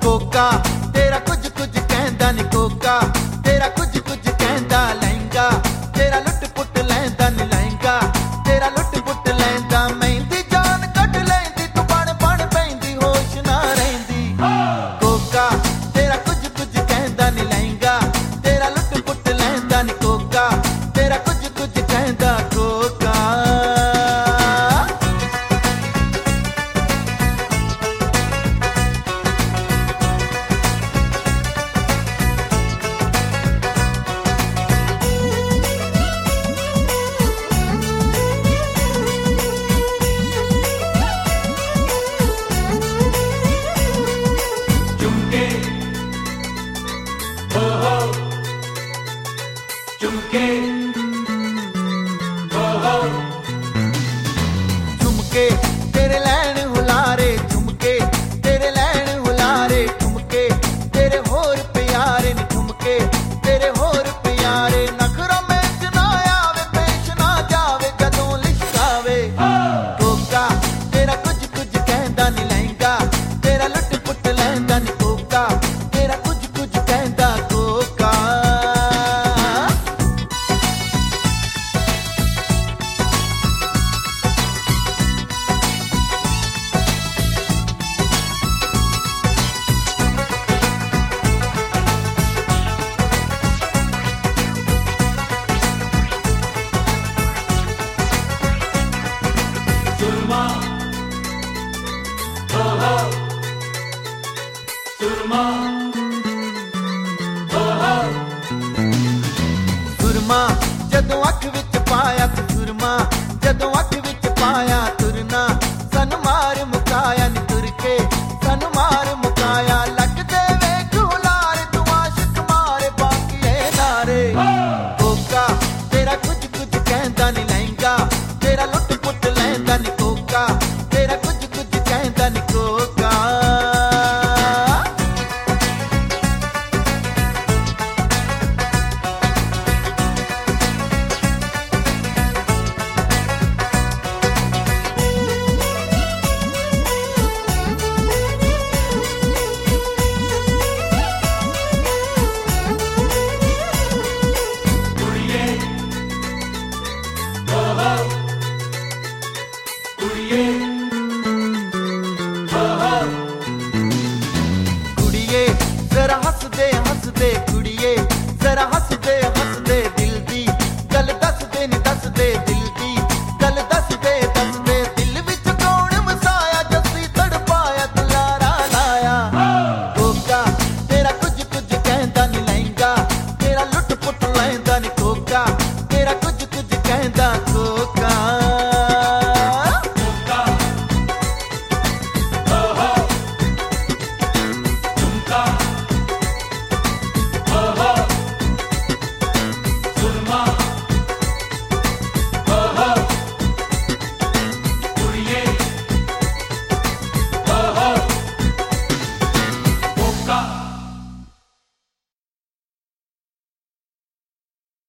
Coca तेरा कुछ कुछ कहंदा नी कोका तेरा कुछ कुछ कहंदा लहंगा तेरा लुट पुट लैंदा नी लहंगा तेरा लुट पुट लैंदा मेहंदी जान कट लैंदी तू बण बण पैंदी होश ना रहिंदी कोका तेरा कुछ कुछ कहंदा नी लहंगा तेरा लुट पुट लैंदा नी कोका तेरा कुछ कुछ कहंदा कोका झुमके तेरे लैन हुलारे झुमके तेरे लैन हुलारे झुमके तेरे होर प्यारे नी झुमके तेरे होर प्यारे नखरा में ना आवे पेश ना जावे कदों लिशावे कोका तेरा कुछ कुछ कहंदा नी लहंगा तेरा लुट पुट लैंदा नी कोका तेरा कुछ कुछ कहंदा कोका सुरमा जदों अख विच